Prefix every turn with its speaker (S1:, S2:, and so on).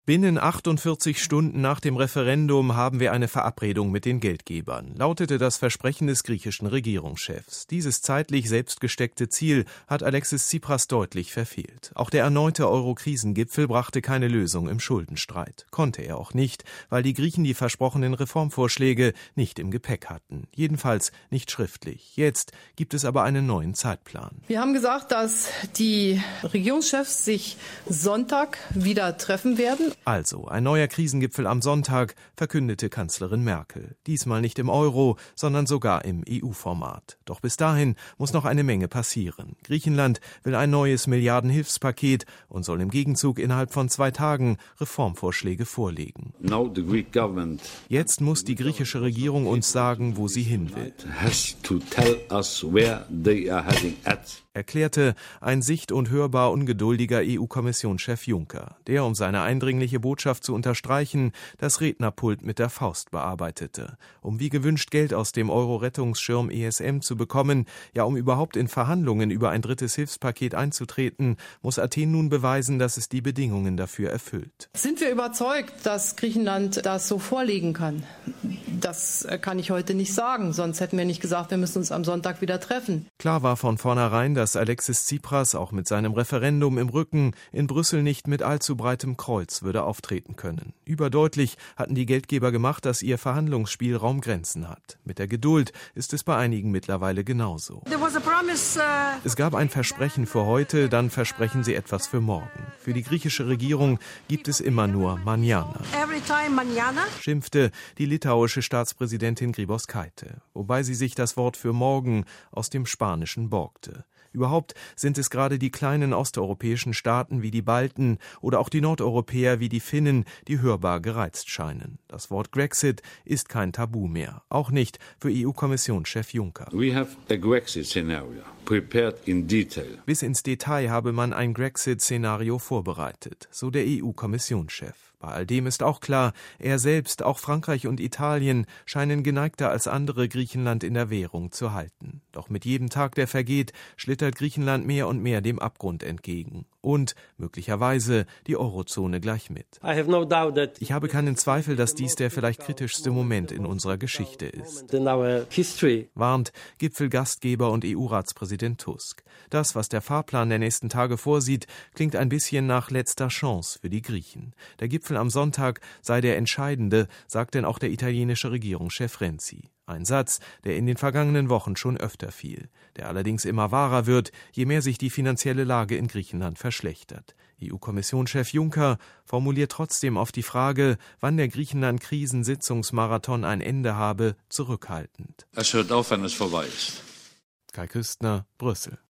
S1: Binnen 48 Stunden nach dem Referendum haben wir eine Verabredung mit den Geldgebern, lautete das Versprechen des griechischen Regierungschefs. Dieses zeitlich selbst gesteckte Ziel hat Alexis Tsipras deutlich verfehlt. Auch der erneute Euro-Krisengipfel brachte keine Lösung im Schuldenstreit. Konnte er auch nicht, weil die Griechen die versprochenen Reformvorschläge nicht im Gepäck hatten. Jedenfalls nicht schriftlich. Jetzt gibt es aber einen neuen Zeitplan.
S2: Wir haben gesagt, dass die Regierungschefs sich Sonntag wieder treffen werden.
S1: Also, ein neuer Krisengipfel am Sonntag, verkündete Kanzlerin Merkel. Diesmal nicht im Euro, sondern sogar im EU-Format. Doch bis dahin muss noch eine Menge passieren. Griechenland will ein neues Milliardenhilfspaket und soll im Gegenzug innerhalb von 2 Tagen Reformvorschläge vorlegen. Jetzt muss die griechische Regierung uns sagen, wo sie hin will, erklärte ein sicht- und hörbar ungeduldiger EU-Kommissionschef Juncker, der, um seine eindringliche Botschaft zu unterstreichen, das Rednerpult mit der Faust bearbeitete. Um wie gewünscht Geld aus dem Euro-Rettungsschirm ESM zu bekommen, ja um überhaupt in Verhandlungen über ein drittes Hilfspaket einzutreten, muss Athen nun beweisen, dass es die Bedingungen dafür erfüllt.
S2: Sind wir überzeugt, dass Griechenland das so vorlegen kann? Das kann ich heute nicht sagen, sonst hätten wir nicht gesagt, wir müssen uns am Sonntag wieder treffen.
S1: Klar war von vornherein, dass Alexis Tsipras auch mit seinem Referendum im Rücken in Brüssel nicht mit allzu breitem Kreuz würde auftreten können. Überdeutlich hatten die Geldgeber gemacht, dass ihr Verhandlungsspielraum Grenzen hat. Mit der Geduld ist es bei einigen mittlerweile genauso. Es gab ein Versprechen für heute, dann versprechen sie etwas für morgen. Für die griechische Regierung gibt es immer nur Manjana, schimpfte die litauische Staatspräsidentin Grybauskaite, wobei sie sich das Wort für morgen aus dem Spanischen borgte. Überhaupt sind es gerade die kleinen osteuropäischen Staaten wie die Balten oder auch die Nordeuropäer wie die Finnen, die hörbar gereizt scheinen. Das Wort Grexit ist kein Tabu mehr, auch nicht für EU-Kommissionschef Juncker.
S3: We have a Grexit scenario prepared in detail.
S1: Bis ins Detail habe man ein Grexit-Szenario vorbereitet, so der EU-Kommissionschef. Bei all dem ist auch klar, er selbst, auch Frankreich und Italien scheinen geneigter als andere Griechenland in der Währung zu halten. Doch mit jedem Tag, der vergeht, schlittert Griechenland mehr und mehr dem Abgrund entgegen. Und möglicherweise die Eurozone gleich mit. Ich habe keinen Zweifel, dass dies der vielleicht kritischste Moment in unserer Geschichte ist, warnt Gipfelgastgeber und EU-Ratspräsident Tusk. Das, was der Fahrplan der nächsten Tage vorsieht, klingt ein bisschen nach letzter Chance für die Griechen. Der Gipfel am Sonntag sei der entscheidende, sagt denn auch der italienische Regierungschef Renzi. Ein Satz, der in den vergangenen Wochen schon öfter fiel, der allerdings immer wahrer wird, je mehr sich die finanzielle Lage in Griechenland verschlechtert. EU-Kommissionschef Juncker formuliert trotzdem auf die Frage, wann der Griechenland-Krisensitzungsmarathon ein Ende habe, zurückhaltend.
S3: Es hört auf, wenn es vorbei ist.
S1: Kai Küstner, Brüssel.